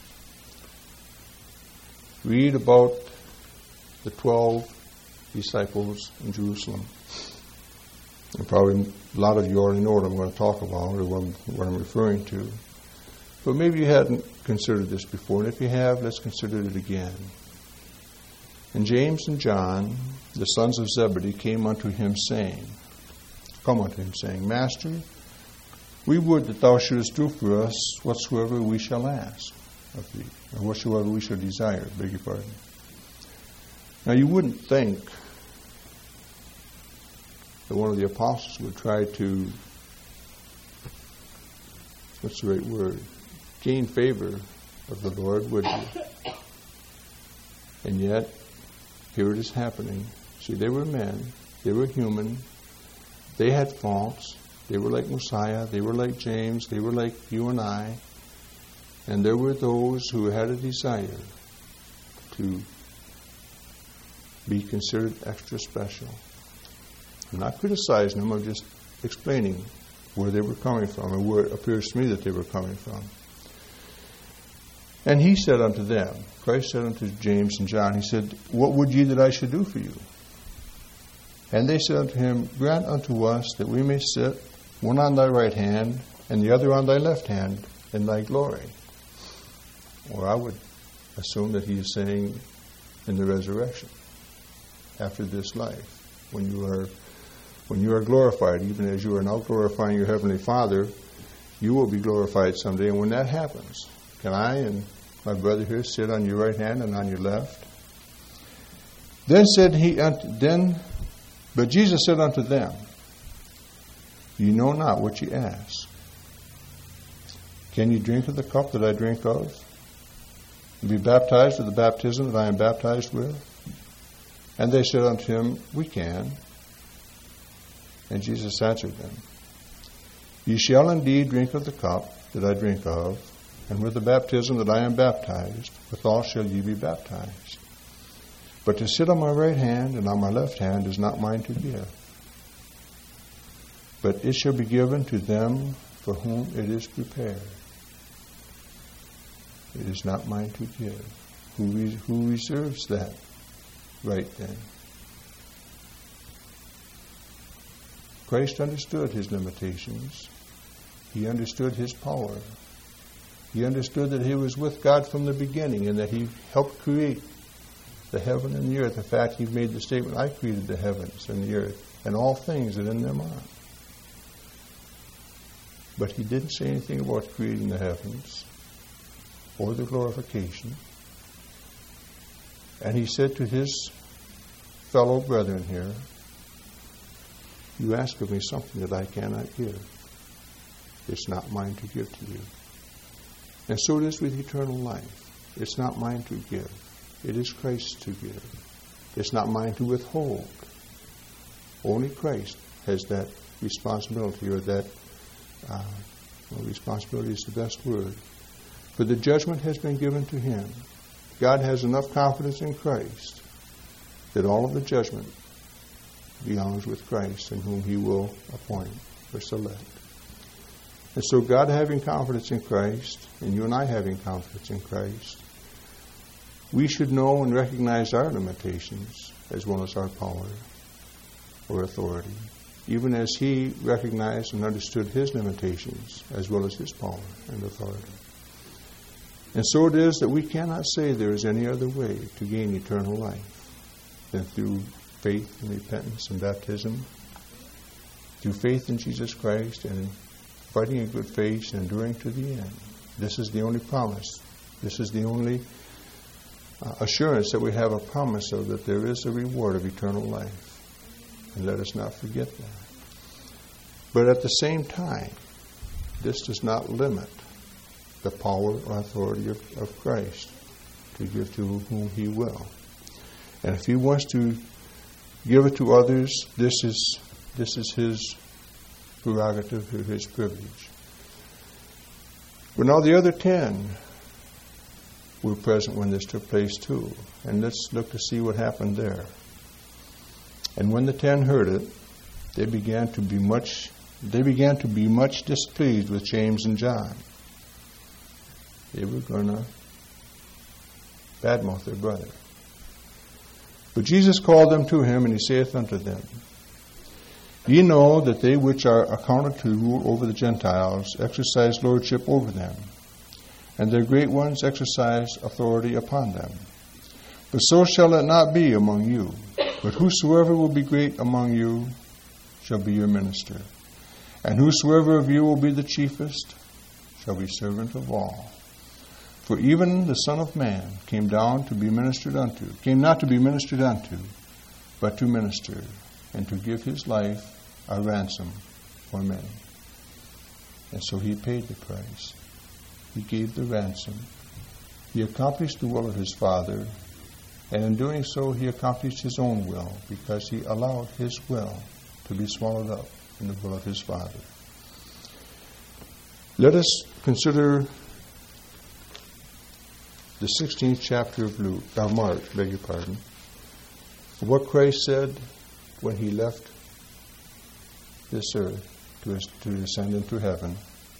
read about the twelve disciples in Jerusalem. And probably a lot of you already know what I'm going to talk about or what I'm, what I'm referring to. But maybe you hadn't considered this before, and if you have, let's consider it again. And James and John, the sons of Zebedee, came unto him, saying, Come unto him, saying, Master, we would that thou shouldest do for us whatsoever we shall ask of thee, or whatsoever we shall desire, beg your pardon. Now you wouldn't think that one of the apostles would try to, what's the right word, gain favor of the Lord, would you? And yet, here it is happening. See, they were men, they were human, they had faults, they were like Messiah, they were like James, they were like you and I, and there were those who had a desire to be considered extra special. I'm not criticizing them, I'm just explaining where they were coming from and where it appears to me that they were coming from. And he said unto them, Christ said unto James and John, he said, What would ye that I should do for you? And they said unto him, Grant unto us that we may sit, one on thy right hand, and the other on thy left hand, in thy glory. Or I would assume that he is saying in the resurrection, after this life, when you are when you are glorified, even as you are now glorifying your Heavenly Father, you will be glorified someday. And when that happens, can I and my brother here sit on your right hand and on your left? Then said he, then, but Jesus said unto them, Ye know not what ye ask. Can you drink of the cup that I drink of, and be baptized with the baptism that I am baptized with? And they said unto him, We can. And Jesus answered them, Ye shall indeed drink of the cup that I drink of, and with the baptism that I am baptized, withal shall ye be baptized. But to sit on my right hand and on my left hand is not mine to give, but it shall be given to them for whom it is prepared. It is not mine to give. Who, re- who reserves that right then? Christ understood his limitations. He understood his power. He understood that he was with God from the beginning and that he helped create the heaven and the earth. In fact, he made the statement, I created the heavens and the earth and all things that in them are. But he didn't say anything about creating the heavens or the glorification. And he said to his fellow brethren here, You ask of me something that I cannot give. It's not mine to give to you. And so it is with eternal life. It's not mine to give. It is Christ's to give. It's not mine to withhold. Only Christ has that responsibility or that uh, Well, responsibility is the best word. For the judgment has been given to him. God has enough confidence in Christ that all of the judgment belongs with Christ, in whom he will appoint or select. And so God having confidence in Christ, and you and I having confidence in Christ, we should know and recognize our limitations as well as our power or authority, even as he recognized and understood his limitations as well as his power and authority. And so it is that we cannot say there is any other way to gain eternal life than through faith and repentance and baptism, through faith in Jesus Christ and fighting a good faith and enduring to the end. This is the only promise. This is the only uh, assurance that we have a promise of, that there is a reward of eternal life. And let us not forget that. But at the same time, this does not limit the power or authority of, of Christ to give to whom he will. And if he wants to give it to others, this is this is his prerogative or his privilege. But now the other ten were present when this took place too. And let's look to see what happened there. And when the ten heard it, they began to be much they began to be much displeased with James and John. They were going to badmouth their brother. But Jesus called them to him, and he saith unto them, Ye know that they which are accounted to rule over the Gentiles exercise lordship over them, and their great ones exercise authority upon them. But so shall it not be among you. But whosoever will be great among you shall be your minister. And whosoever of you will be the chiefest shall be servant of all. For even the Son of Man came down to be ministered unto, came not to be ministered unto, but to minister, and to give his life a ransom for many. And so he paid the price. He gave the ransom. He accomplished the will of his Father, and in doing so he accomplished his own will, because he allowed his will to be swallowed up in the will of his Father. Let us consider the sixteenth chapter of Luke, uh, Mark, beg your pardon, what Christ said when he left this earth to, to descend into heaven.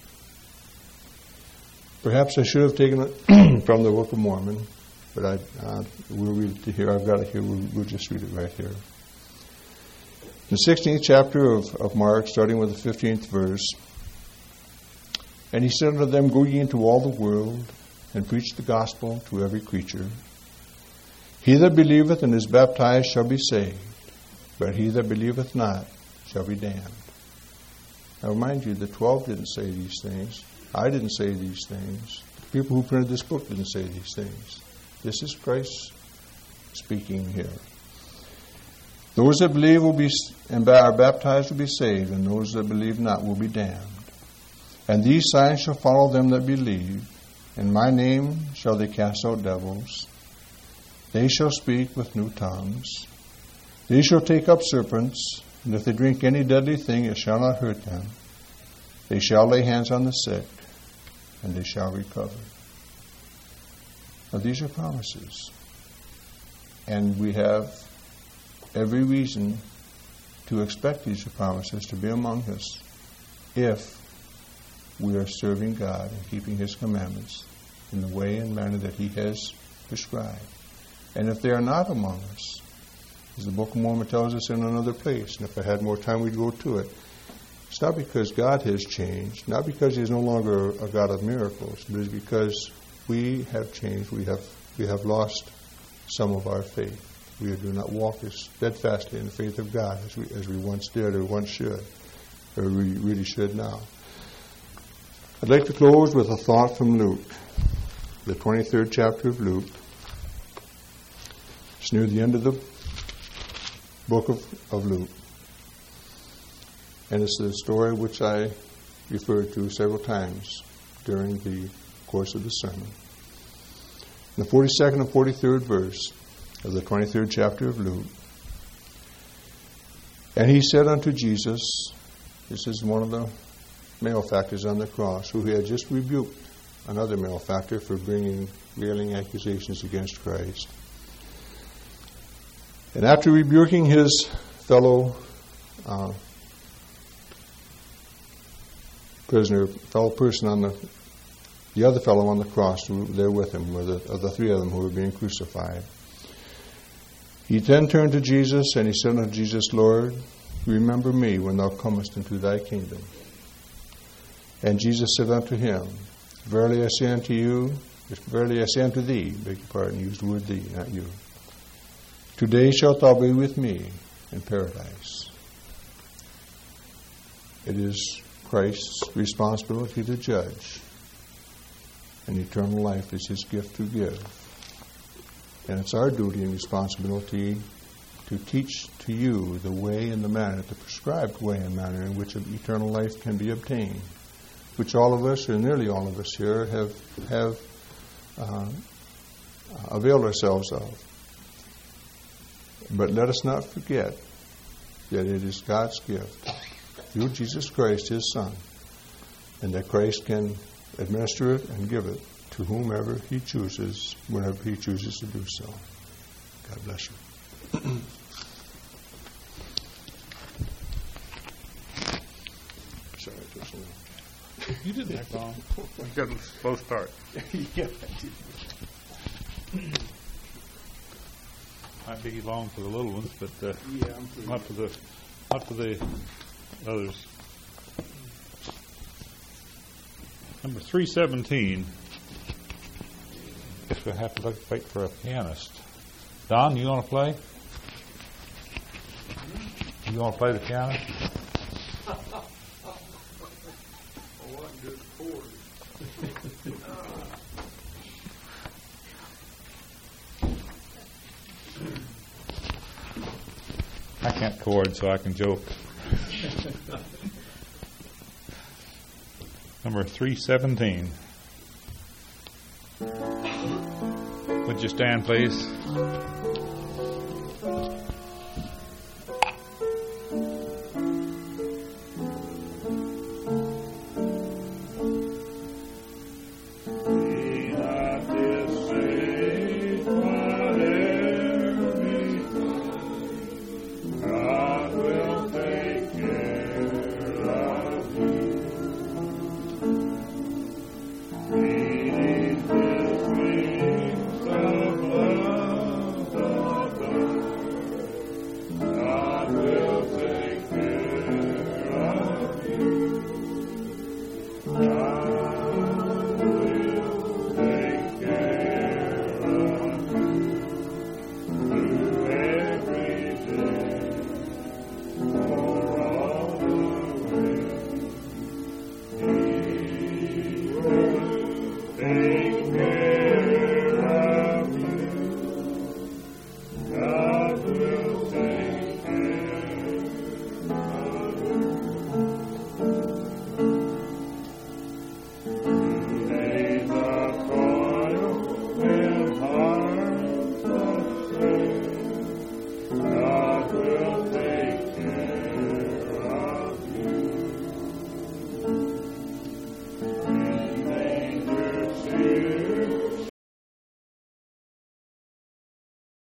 Perhaps I should have taken it from the Book of Mormon, but I, uh, we'll read it here. I've got it here. We'll, we'll just read it right here. The sixteenth chapter of, of Mark, starting with the fifteenth verse. And he said unto them, Go ye into all the world, and preach the gospel to every creature. He that believeth and is baptized shall be saved, but he that believeth not shall be damned. Now remind you, the twelve didn't say these things. I didn't say these things. The people who printed this book didn't say these things. This is Christ speaking here. Those that believe will be and are baptized will be saved, and those that believe not will be damned. And these signs shall follow them that believe. In my name shall they cast out devils. They shall speak with new tongues. They shall take up serpents, and if they drink any deadly thing, it shall not hurt them. They shall lay hands on the sick, and they shall recover. Now these are promises. And we have every reason to expect these promises to be among us if we are serving God and keeping his commandments in the way and manner that he has prescribed. And if they are not among us, as the Book of Mormon tells us in another place, and if I had more time we'd go to it, it's not because God has changed, not because he is no longer a God of miracles, but it's because we have changed, we have we have lost some of our faith. We do not walk as steadfastly in the faith of God as we as we once did or once should, or we really should now. I'd like to close with a thought from Luke, the twenty-third chapter of Luke. It's near the end of the book of, of Luke. And it's the story which I referred to several times during the course of the sermon. In the forty-second and forty-third verse of the twenty-third chapter of Luke, And he said unto Jesus, this is one of the malefactors on the cross who had just rebuked another malefactor for bringing railing accusations against Christ. And after rebuking his fellow uh, prisoner, fellow person on the, the other fellow on the cross who there with him, were the, of the three of them who were being crucified, he then turned to Jesus and he said unto Jesus, Lord, remember me when thou comest into thy kingdom. And Jesus said unto him, Verily I say unto you, verily I say unto thee, beg your pardon, used the word thee, not you. Today shalt thou be with me in paradise. It is Christ's responsibility to judge, and eternal life is his gift to give. And it's our duty and responsibility to teach to you the way and the manner, the prescribed way and manner in which eternal life can be obtained, which all of us, or nearly all of us here, have have uh, availed ourselves of. But let us not forget that it is God's gift through Jesus Christ, his Son, and that Christ can administer it and give it to whomever he chooses, whenever he chooses to do so. God bless you. Sorry, it was a little... You didn't act long. You got a slow start. Yeah, I did. Might be long for the little ones, but uh, Yeah, I'm not for the not for the others. Number three seventeen. Guess we'll have to look, wait for a pianist. Don, you want to play? You want to play the piano? I can't chord, so I can joke. Number three seventeen. Would you stand, please?